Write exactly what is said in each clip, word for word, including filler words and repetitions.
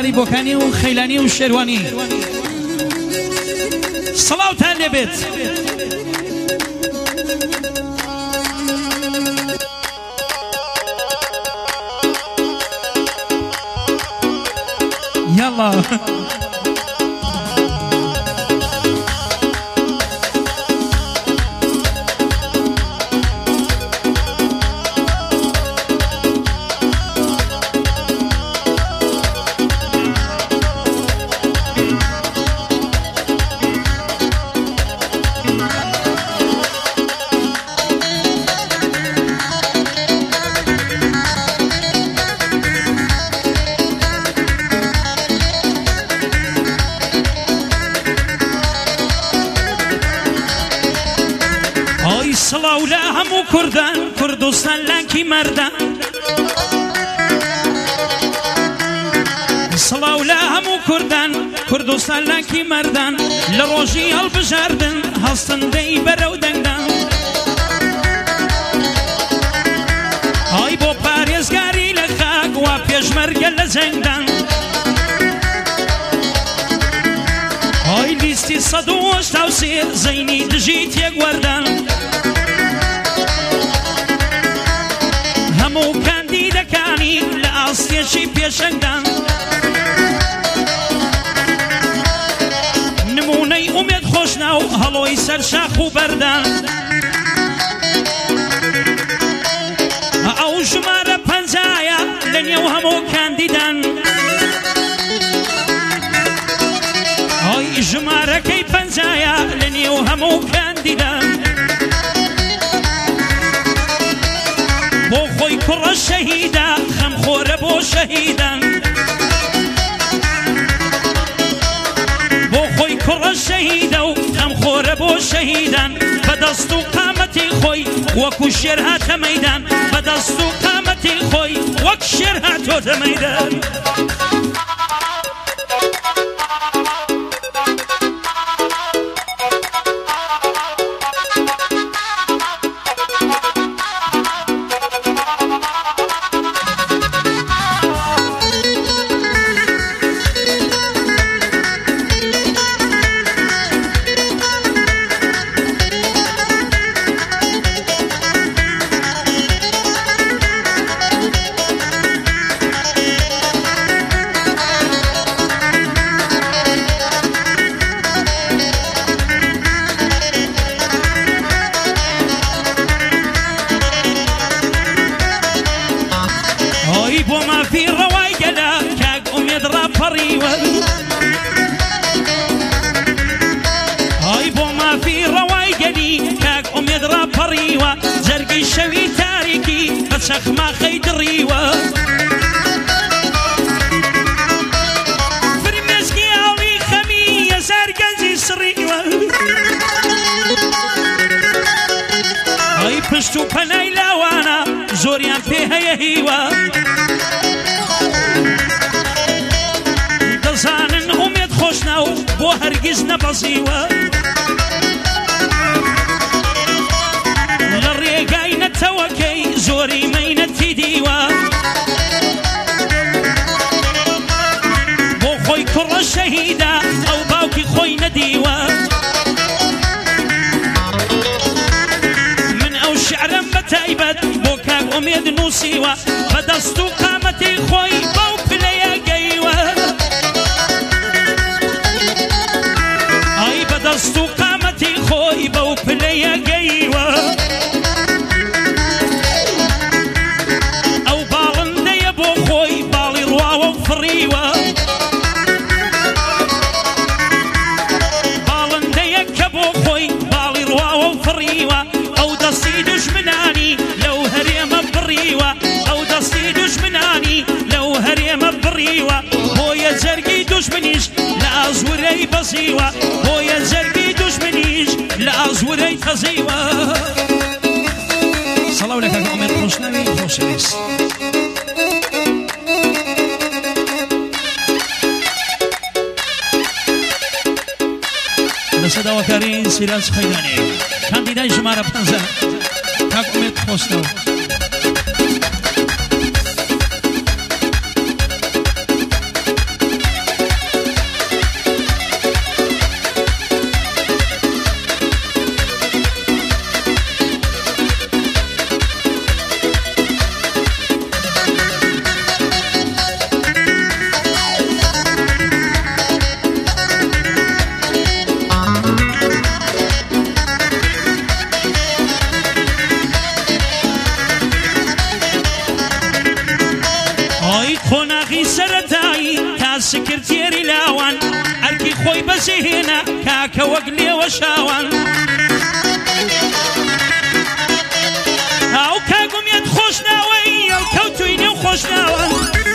منداڵی بۆکانی و خەیلانی و شێروانی سەڵاوتان لێبێت. یاڵا سڵاو لە هەموو کوردان کوردستان لانکی مەردان سڵاو لە هەموو کوردان کوردستان لانکی مەردان لە ڕۆژی هەڵبژاردن هەستندەی بەرەو دەنگدان ئای بۆ پارێزگاری لە خاک وا پێشمەرگە لە جەنگدان ئای لیستی سەد و هەشتا و سێ زەینی دژی تێگوەردان هەموو کاندیدەکانی لە ئاستێشی پێشەنگدان نمونەی ئومێد خۆشنا و هەڵۆی سەر شاخ و بەردان ئەو ژمارە پەنجایە لە نێو هەموو کاندیدان ئای ژمارەکەی پەنجایە لە نێو هەموو کاندیدان بۆ خۆی کوڕە شەهیدە خەمخۆرە بۆ شەهیدان بۆ خۆی کوڕە شەهیدە و خەمخۆرە بۆ شەهیدان بەدەست و قامەتی خۆی وەکو شێر هاتە مەیدان بەدەست و قامەتی خۆی وەک شێر هاتۆتە مەیدان ئای بۆ مافی ڕەوای گەلی کاک ئومێد ڕاپەڕیوە جەرگی شەوی تاریکی بە چەخماخەی دڕیوە فرمێسکی ئاڵی خەمی هەزار گەنجی سڕیوە ئای پشت و پەنای لاوانە زۆریان پێ هەیە هیوە دەزانن ئومێد خۆشنا و بۆ هەرگیز نەبەزیوە لە ڕێگای نەتەوەکەی زۆری مەینەتی دیوە بۆ خۆی کوڕە شەهیدە ئەو باوکی خۆی نەدیوە من ئەو شعرم بە تایبەت بۆ کاک ئومێد نووسیوە بەدەست و قامەتی خۆی بەو پلەیە گەیوە دەست و قامەتی خۆی بەو پلەیە گەیوە ئەو باڵندەیە بۆ خۆی باڵی ڕواوە و فڕیوە باڵندەیە کە بۆ خۆی باڵی ڕواوە و فڕیوە ئەو دەستی دوژمنانی لەو هەرێمە بڕیوە ئەو دەستی دوژمنانی لەو هەرێمە بڕیوە بۆیە جەرگی دوژمنیش لە ئازورەی بەزیوە بۆیە جەرگی دوژمنیش لە ئازورەی تەزیوە. سەڵاو لە کاک ئومێد خۆشناوی خۆشەویست. لە سەداوەکاری سیراج خەیدانی کاندیدای ژمارە پەنجە کاک ئومێد خۆشناو. سکرتێری لاوان ئەرکی خۆی بەجێهێنا کاکە وەک لێوە شاوان ئەو کاگومێت خۆش ناوەی ئەو کەوتوی نێو خۆش ناوان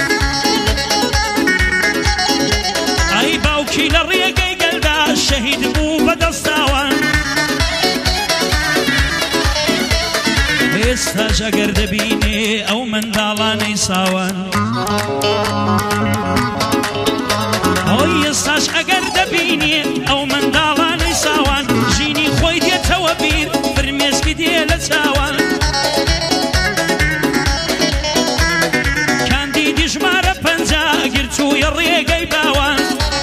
ئەی باوکی لە ڕێگەی گەلدا شەهید بوو بەدەستاوان ئێستاش ئەگەر دەبینێ ئەو منداڵانەی ساوان ئەوی ئێستاش ئەگەر دەبینێ ئەو منداڵانەی ساوان ژینی خۆی دێتەوە بیر فرمێسکی دێ لە چاوان کاندیدی ژمارە پەنجا گرتوویە ڕێگەی باوان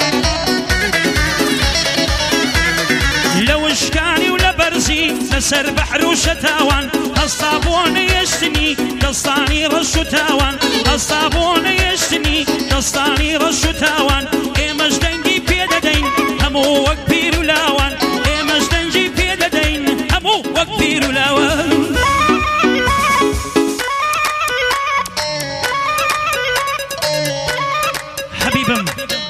لە وشکانی و لە بەرزی لەسەر بەحر و شەتاوان هەستا بۆ نەیەشتنی دەستانی ڕەش و تاوان هەستا بۆ نەیەشتنی دەستانی ڕەش و تاوان ئێمەش دەنگی پێدەدەین هەموو وەک پیر و لاوان ئێمەش دەنگی پێدەدەین هەموو وەک پیر و لاوان حەبیبم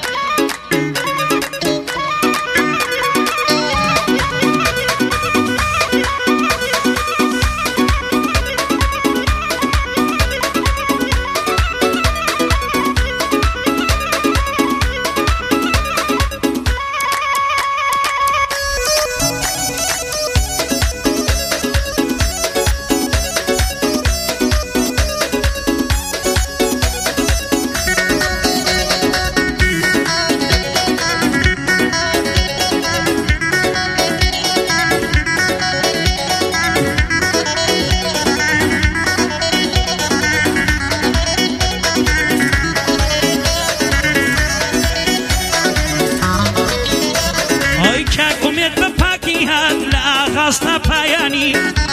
ڕاستە پایانی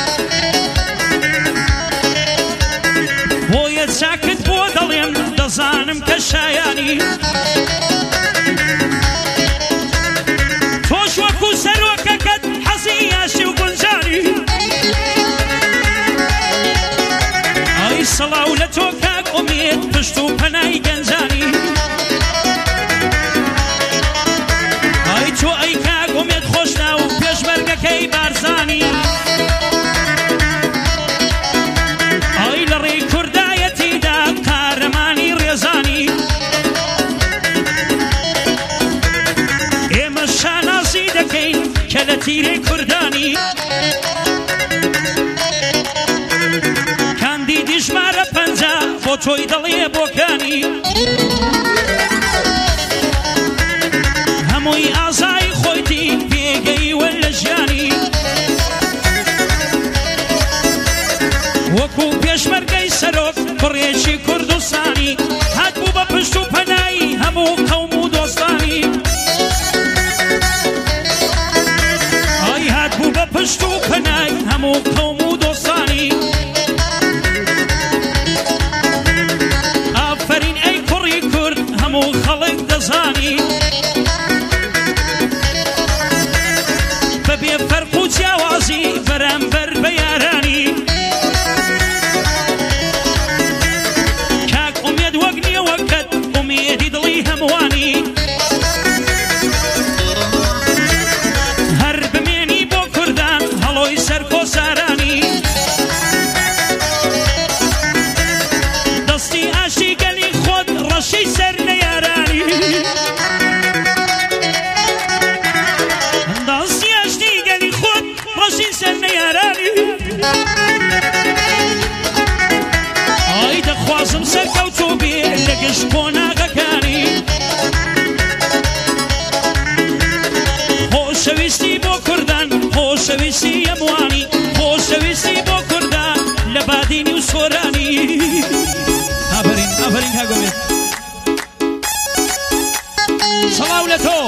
بۆیە چاکت بۆ دەڵێم دەزانم کە شایانی تۆش وەکو سەرۆکەکەت حەزی یاسی و گونجانی ئەی سەڵاو لە تۆ کاک ئومێد پشت و پەنای گەنجانی ئەی تۆ ئەی کاک ئومێد خۆشنا و پێشمەرگەکەی بارزانی ئەی لە ڕێی کوردایەتیدا قارەمانی ڕێزانی ئێمە شانازی دەکەین کە لە تیرەی کوردانی کاندیدی ژمارە پەنجا بۆ تۆی دەڵێ بۆکانی هەمووی ئازای خۆیتی پێگەیوە لە ژیانی وەکو پێشمەرگەی سەرۆک کوڕێکی کوردستانی هاتبوو بە پشت و پەنایی هەموو قەوم و دۆستانی ئای هاتبوو بە پشت و پەنای هەموو قەوم و دۆستانی ئافەرین ئەی کوڕی کورد هەموو خەڵک دەزانی بەبێ فەرق و جیاوازی بەرامبەر بە یارانی کاک ئومێد وەک نییە وەکەت ئومێدی دڵی هەمووانی هەر بمێنی بۆ کوردان هەڵۆی سەر کۆسارانی دەستی ئاشی گەلی خۆت ڕەشی سەر نەیارانی ئای دەخوازم سەرکەوتوو بێ لە گشت کۆناغەکانی خۆشەویستی بۆ کوردان خۆشەویستی هەمووانی خۆشەویستی بۆ کوردان لە بادینی و سۆرانی ئافەرین ئافەرین کاگۆمێت سەڵاو لە تۆ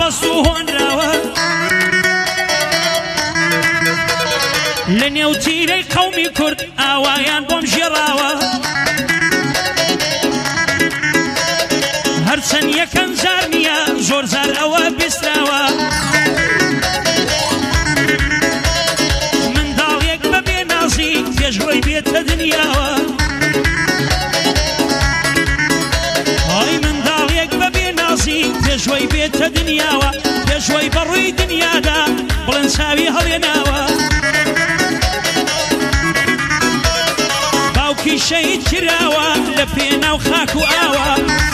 هەڵبەست و هۆنراوە لە نێوتیرەی قەومی کورد ئاوایان بۆم ژێڕاوە هەرچەند یەکەم جار نییە زۆر جار ئەوە بیستراوە منداڵێک بە بێنازی پێشڕۆی بێتە دنیاوە ئای منداڵێک بە بێنازی پێشۆی بێتە دنیاوە پێشۆی بەڕووی دنیادا بڵند چاوی هەڵێناوە باوکی شەهید کراوە لە پێناو خاک و ئاوە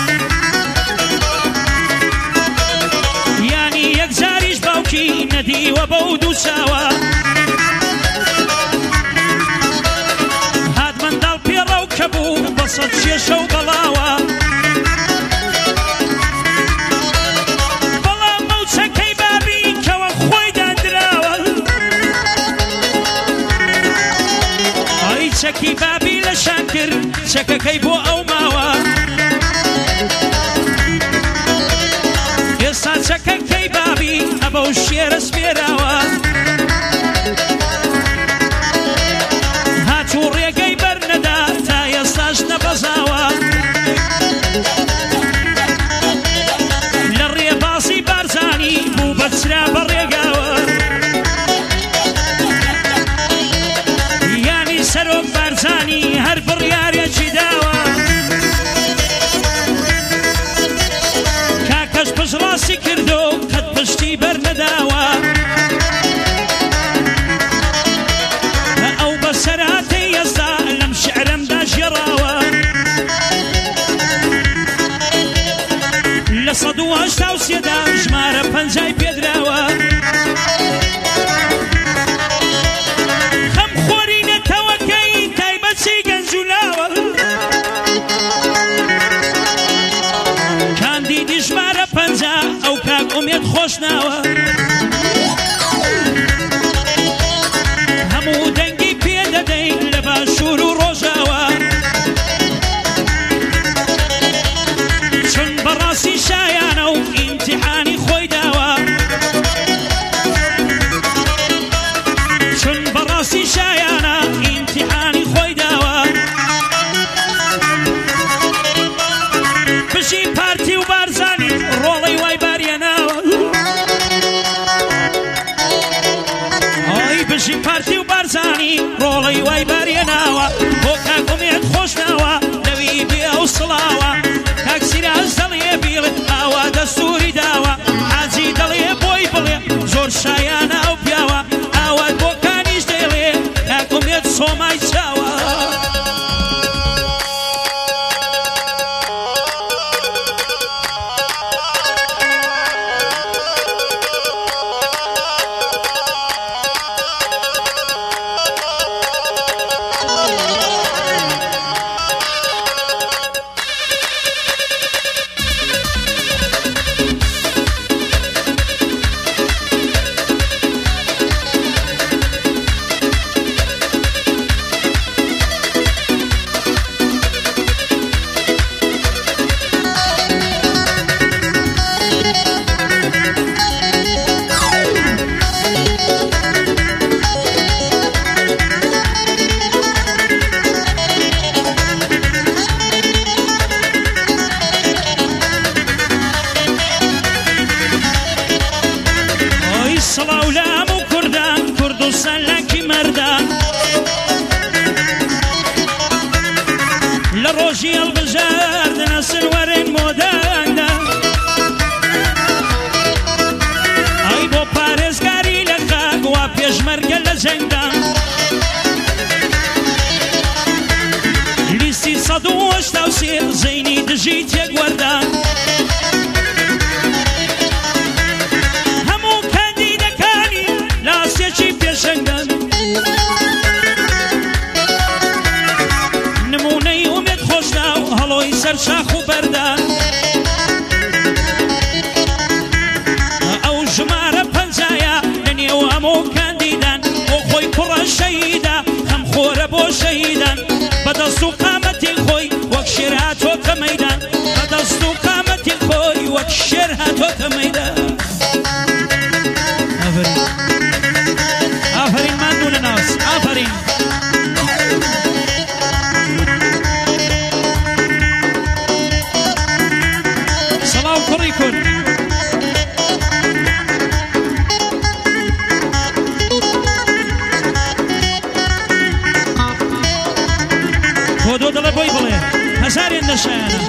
یانی یەک جاریش باوکی نەدیوە بەو دوو چاوە هات منداڵ پێڕەو کە بوو بە سەد شێشە و بەڵاوە بەڵام ئەو چەکەی بابی کەوە خۆی دادراوە ئای چەکی بابی لە شان کرد چەکەکەی بۆ ئەو ماوە ئێستا چەکەکەی بابی ئەبە و شێرە سپێراوە هاتوو ڕێگەی بەرنەدا تا ئێستاش نەبەزاوە لە ڕێبازی بارزانی بوو بەچرا بە ڕێگاوە یانی سەرۆک بارزانی هەر بڕیارێکی داوە کاکەش پشڕاستی کردو قەت پشتی بەرنەداوە ئەو بەسەرهاتەی ئێستا لەم شعرەمدا ژێڕاوە لە سەد و هەشتا و سێدا ژمارە پەنجای پێدراوە خەم خۆری نەتەوەکەی تایبەتی گەنج و لاوە کاندیدی ژمارە پەنجا ئەو کاک ئومێد خۆشناوە هەموو دەنگی پێدەدەین لە باشوور و ڕۆژاوە چون بەڕاستی شایانە و ئیمتیحانی خۆی داوە چون بەڕاستی شایانە ئیمتیحانی خۆی داوە بژی پارتی و بارزانی ڕۆڵەی وای باریەناوە ئای بژی پارتی و بارزانی ڕۆڵەی وای باریەناوە بۆ کاک ئومێد خۆشناوە لەوی بێ ئەو سڵاوە کاک سیراج دەڵێ بیڵێ ئاوا دەستوری داوە حاجی دەڵێ بۆی بڵێ زۆر شایانە ئەو پیاوە ئاوات بۆ کانیش دەڵێ کاک ئومێد سۆمای چاوە ڕۆژی هەڵبژاردنە سنوەرێن مۆداندا ئەی بۆ پارێزگاری لە خاک وا پێشمەرگە لە جەنگدا لیستی سەد و هەشتا و سێ زەینی دژی تێکوەردا هەموو کاندیدەکانی لاسێکی پێشەنگدان نمونەی ئومێد خۆشنا و هەڵۆی سەر شاخ و بەردان ئەو ژمارە پەنجایە لە نێو هەموو کاندیدان بۆ خۆی کوڕە شەهیدا خەم خۆرە بۆ شەهیدان بەدەست و قامەتی خۆی وەک شێر هاتۆتە مەیدان بەدەست و قامەتی خۆی وەک شێر هاتۆتە مەیدان لە شایانە